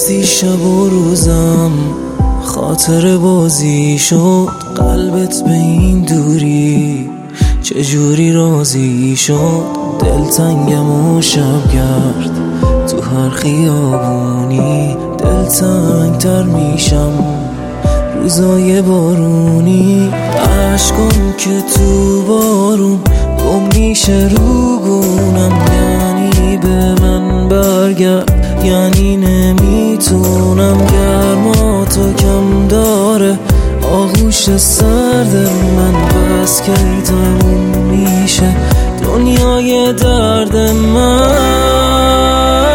رفتی شب و روزم خاطر بازی شد، قلبت به این دوری چجوری راضی شد؟ دلتنگم و شبگرد تو هر خیابونی، دلتنگ تر میشم روزای بارونی. عشقم که تو بارون گم میشه رو گونم، یعنی به من برگرد، یعنی نمیتونم. گرماتو کم داره آغوش سرد من، بس که تموم میشه دنیای درد من.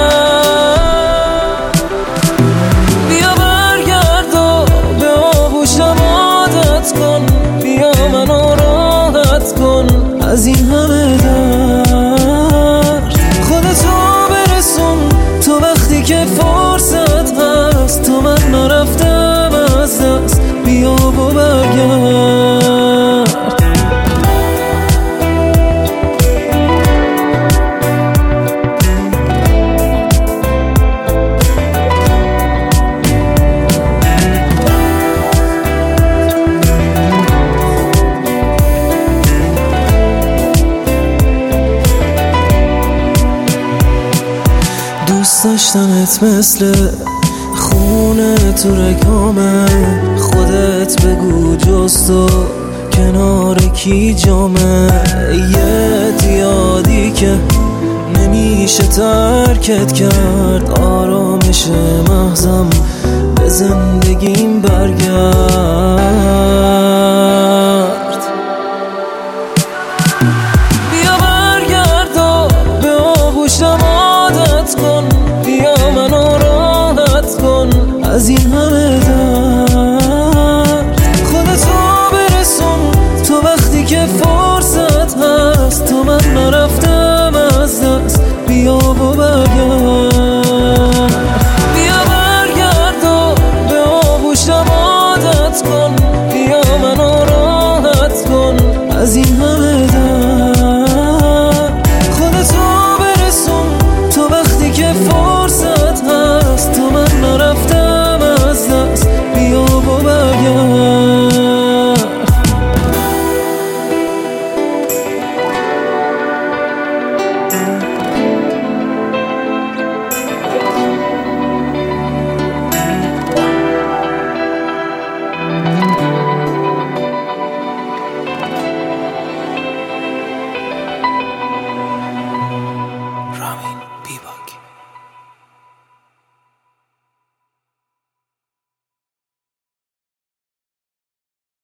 بیا برگرد و به آغوشم عادت کن، بیا منو راحت کن از این همه درد. خودتو برسون تو وقتی که فرصت هست، تو من نرفتم از دست، بیا و برگرد. دوست داشتنت مثل خونه تو رگامه، خودت بگو جز تو کنار کی جامه. یه یادی که نمیشه ترکت کرد، آرامش محضم به زندگیم برگرد. بیا برگرد و به آغوشم عادت کن، بیا منو راحت کن از این همه درد. خودتو برسون تو وقتی که فرصت هست، تو من نرفتم از دست، بیا و برگرد. بیا برگرد و به آغوشم عادت کن، بیا منو راحت کن از این همه